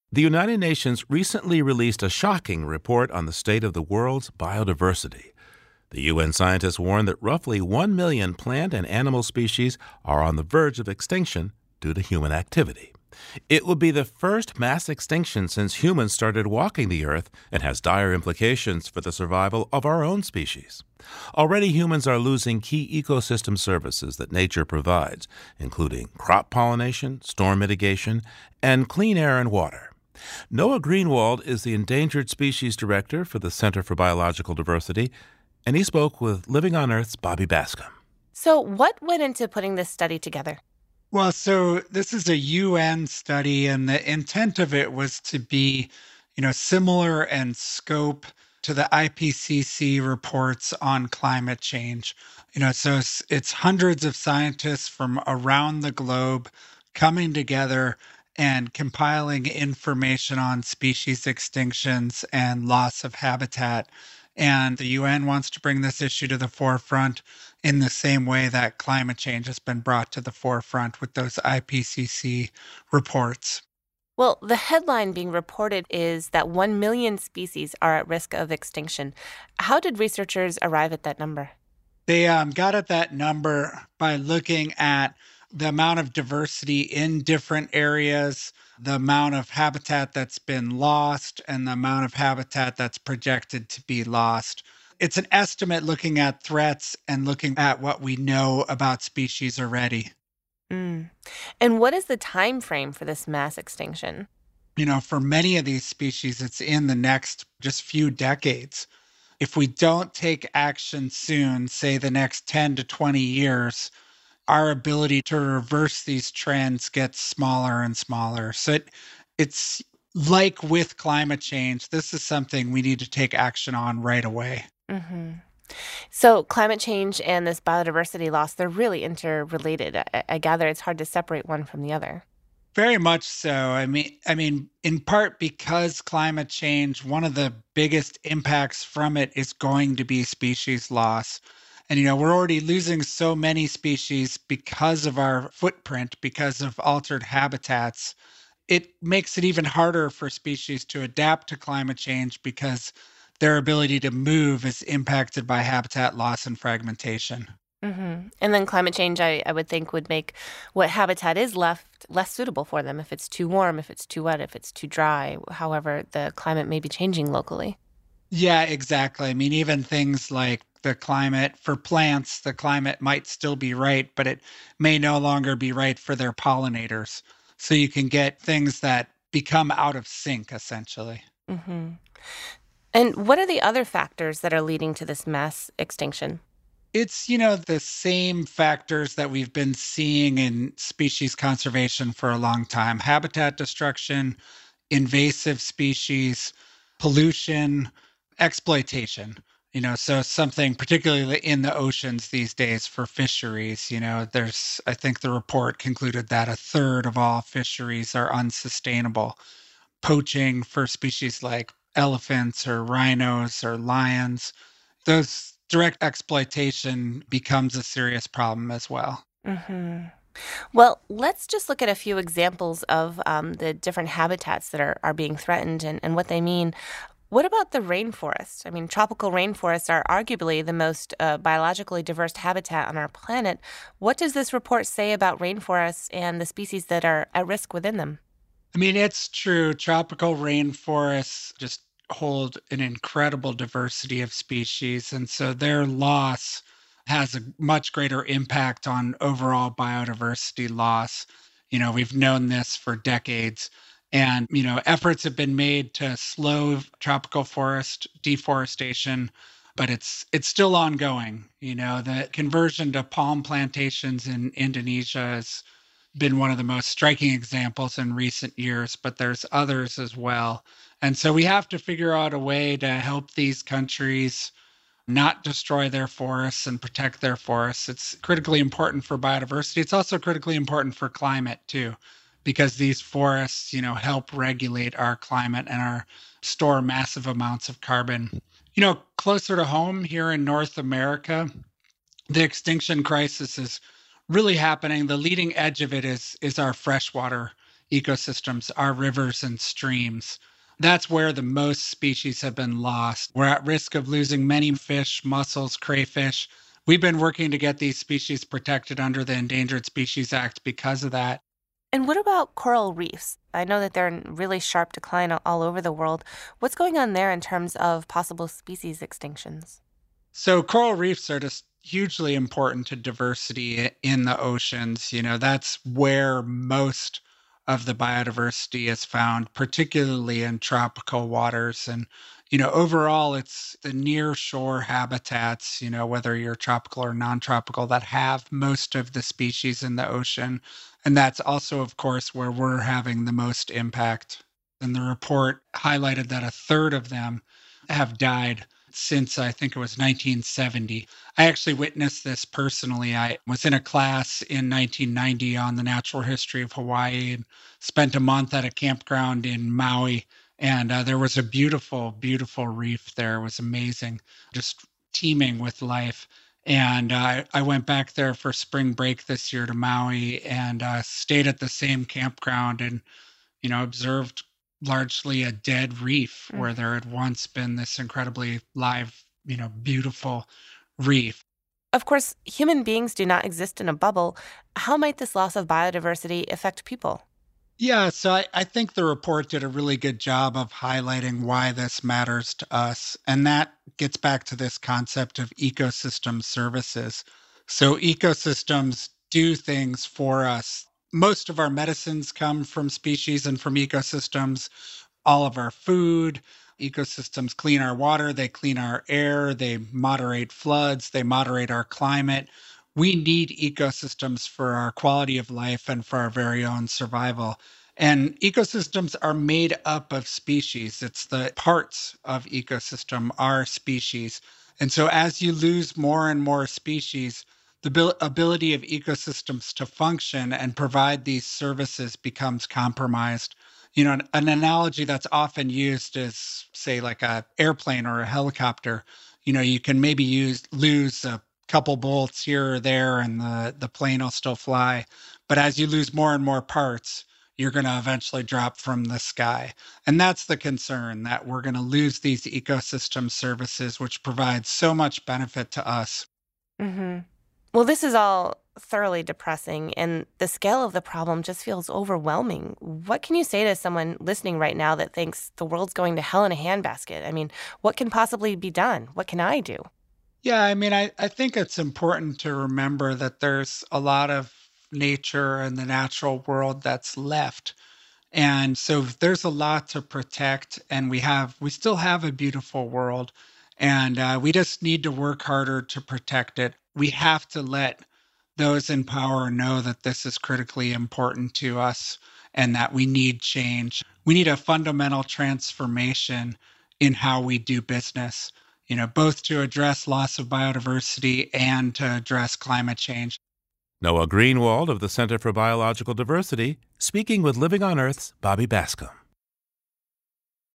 The United Nations recently released a shocking report on the state of the world's biodiversity. The UN scientists warn that roughly 1 million plant and animal species are on the verge of extinction due to human activity. It would be the first mass extinction since humans started walking the earth and has dire implications for the survival of our own species. Already humans are losing key ecosystem services that nature provides, including crop pollination, storm mitigation, and clean air and water. Noah Greenwald is the Endangered Species Director for the Center for Biological Diversity, and he spoke with Living on Earth's Bobby Bascom. So what went into putting this study together? Well, so this is a UN study, and the intent of it was to be, similar in scope to the IPCC reports on climate change. So it's hundreds of scientists from around the globe coming together and compiling information on species extinctions and loss of habitat. And the UN wants to bring this issue to the forefront in the same way that climate change has been brought to the forefront with those IPCC reports. Well, the headline being reported is that 1 million species are at risk of extinction. How did researchers arrive at that number? They got at that number by looking at the amount of diversity in different areas, the amount of habitat that's been lost, and the amount of habitat that's projected to be lost. It's an estimate looking at threats and looking at what we know about species already. Mm. And what is the time frame for this mass extinction? For many of these species, it's in the next just few decades. If we don't take action soon, say the next 10 to 20 years, our ability to reverse these trends gets smaller and smaller. So it's like with climate change, this is something we need to take action on right away. hmm So climate change and this biodiversity loss, they're really interrelated. I gather it's hard to separate one from the other. Very much so. I mean, in part because climate change, one of the biggest impacts from it is going to be species loss. And we're already losing so many species because of our footprint, because of altered habitats. It makes it even harder for species to adapt to climate change because their ability to move is impacted by habitat loss and fragmentation. And then climate change, I would think, would make what habitat is left less suitable for them if it's too warm, if it's too wet, if it's too dry. However, the climate may be changing locally. Yeah, exactly. I mean, even things like the climate for plants, the climate might still be right, but it may no longer be right for their pollinators. So you can get things that become out of sync, essentially. hmm And what are the other factors that are leading to this mass extinction? It's the same factors that we've been seeing in species conservation for a long time: habitat destruction, invasive species, pollution, exploitation. So something particularly in the oceans these days for fisheries. I think the report concluded that a third of all fisheries are unsustainable. Poaching for species like elephants or rhinos or lions, those direct exploitation becomes a serious problem as well. hmm Well, let's just look at a few examples of the different habitats that are being threatened and what they mean. What about the rainforest? I mean, tropical rainforests are arguably the most biologically diverse habitat on our planet. What does this report say about rainforests and the species that are at risk within them? I mean, it's true. Tropical rainforests just hold an incredible diversity of species. And so their loss has a much greater impact on overall biodiversity loss. We've known this for decades. And, efforts have been made to slow tropical forest deforestation, but it's still ongoing. The conversion to palm plantations in Indonesia has been one of the most striking examples in recent years, but there's others as well. And so we have to figure out a way to help these countries not destroy their forests and protect their forests. It's critically important for biodiversity. It's also critically important for climate too, because these forests, help regulate our climate and store massive amounts of carbon. Closer to home here in North America, the extinction crisis is really happening. The leading edge of it is our freshwater ecosystems are rivers and streams. That's where the most species have been lost. We're at risk of losing many fish, mussels, crayfish. We've been working to get these species protected under the Endangered Species Act because of that. And what about coral reefs? I know that they're in really sharp decline all over the world. What's going on there in terms of possible species extinctions? So coral reefs are just hugely important to diversity in the oceans. That's where most of the biodiversity is found, particularly in tropical waters. And, overall, it's the near shore habitats, whether you're tropical or non-tropical, that have most of the species in the ocean. And that's also, of course, where we're having the most impact. And the report highlighted that a third of them have died since I think it was 1970. I actually witnessed this personally. I was in a class in 1990 on the natural history of Hawaii and spent a month at a campground in Maui. And there was a beautiful, beautiful reef there. It was amazing, just teeming with life. And I went back there for spring break this year to Maui and stayed at the same campground and, observed largely a dead reef where there had once been this incredibly live, beautiful reef. Of course, human beings do not exist in a bubble. How might this loss of biodiversity affect people? Yeah, so I think the report did a really good job of highlighting why this matters to us. And that gets back to this concept of ecosystem services. So ecosystems do things for us. Most of our medicines come from species and from ecosystems. All of our food, ecosystems clean our water, they clean our air, they moderate floods, they moderate our climate. We need ecosystems for our quality of life and for our very own survival. And ecosystems are made up of species. It's the parts of ecosystem are species. And so as you lose more and more species, the ability of ecosystems to function and provide these services becomes compromised. An analogy that's often used is, say, like a airplane or a helicopter. You can maybe lose a couple bolts here or there and the plane will still fly. But as you lose more and more parts, you're going to eventually drop from the sky. And that's the concern, that we're going to lose these ecosystem services, which provide so much benefit to us. Mm-hmm. Well, this is all thoroughly depressing, and the scale of the problem just feels overwhelming. What can you say to someone listening right now that thinks the world's going to hell in a handbasket? I mean, what can possibly be done? What can I do? Yeah, I think it's important to remember that there's a lot of nature and the natural world that's left. And so there's a lot to protect, and we still have a beautiful world, and we just need to work harder to protect it. We have to let those in power know that this is critically important to us and that we need change. We need a fundamental transformation in how we do business, both to address loss of biodiversity and to address climate change. Noah Greenwald of the Center for Biological Diversity, speaking with Living on Earth's Bobby Bascom.